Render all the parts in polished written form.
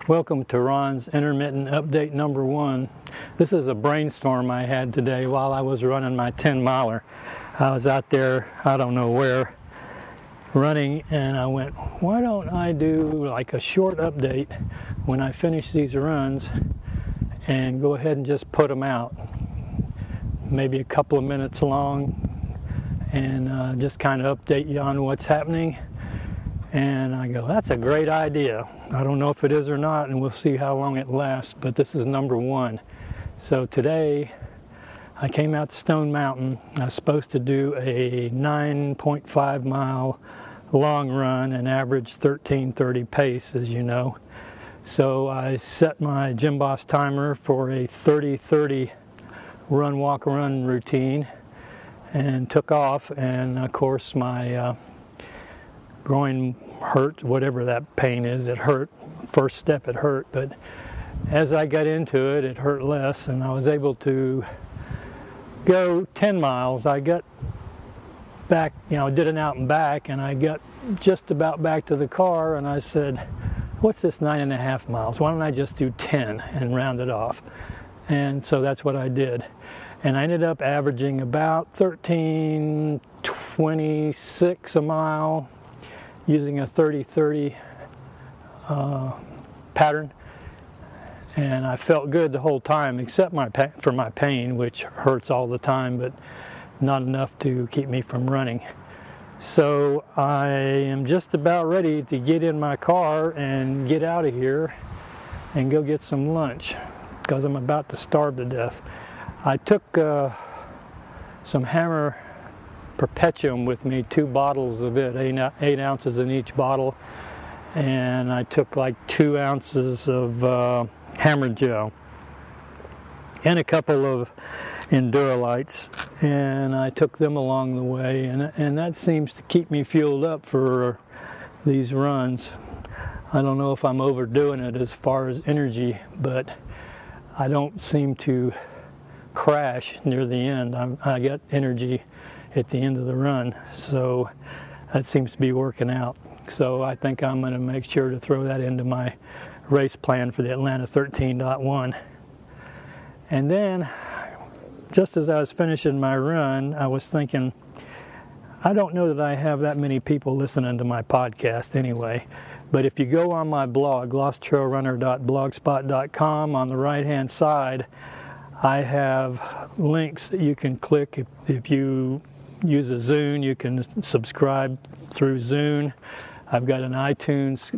Welcome to Ron's Intermittent Update number 1. This is a brainstorm I had today while I was running my 10-miler. I was out there, I don't know where, running, and I went, why don't I do like a short update when I finish these runs and go ahead and just put them out. Maybe a couple of minutes long, and just kind of update you on what's happening. And I go, that's a great idea. I don't know if it is or not, and we'll see how long it lasts, but this is number 1. So today, I came out to Stone Mountain. I was supposed to do a 9.5 mile long run and average 13:30 pace, as you know. So I set my Gym Boss timer for a 30-30 run, walk, run routine and took off. And of course, my groin hurt, whatever that pain is, it hurt. First step, it hurt, but as I got into it, it hurt less, and I was able to go 10 miles. I got back, did an out and back, and I got just about back to the car, and I said, what's this 9.5 miles? Why don't I just do 10 and round it off? And so that's what I did. And I ended up averaging about 13:26 a mile, using a 30-30 pattern, and I felt good the whole time, except for my pain, which hurts all the time, but not enough to keep me from running. So I am just about ready to get in my car and get out of here and go get some lunch, because I'm about to starve to death. I took some Hammer Perpetuum with me, 2 bottles of it, 8 ounces in each bottle, and I took like 2 ounces of Hammer Gel and a couple of Endurolites, and I took them along the way, and that seems to keep me fueled up for these runs. I don't know if I'm overdoing it as far as energy, but I don't seem to crash near the end. I get energy at the end of the run, so that seems to be working out. So I think I'm going to make sure to throw that into my race plan for the Atlanta 13.1. And then, just as I was finishing my run, I was thinking, I don't know that I have that many people listening to my podcast anyway, but if you go on my blog, losttrailrunner.blogspot.com, on the right-hand side, I have links that you can click. If you use a Zune, you can subscribe through Zune. I've got an iTunes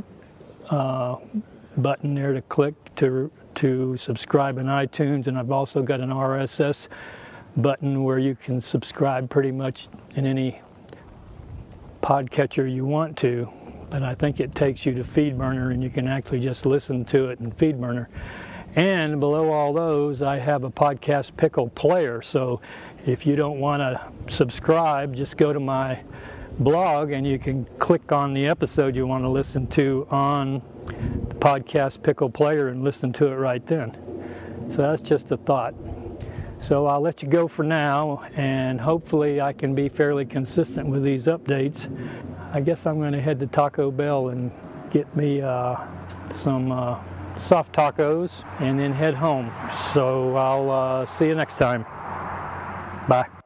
button there to click to subscribe in iTunes, and I've also got an RSS button where you can subscribe pretty much in any podcatcher you want to, but I think it takes you to FeedBurner, and you can actually just listen to it in FeedBurner. And below all those, I have a Podcast Pickle player. So if you don't want to subscribe, just go to my blog and you can click on the episode you want to listen to on the Podcast Pickle player and listen to it right then. So that's just a thought. So I'll let you go for now, and hopefully I can be fairly consistent with these updates. I guess I'm going to head to Taco Bell and get me some soft tacos and then head home. So I'll see you next time. Bye.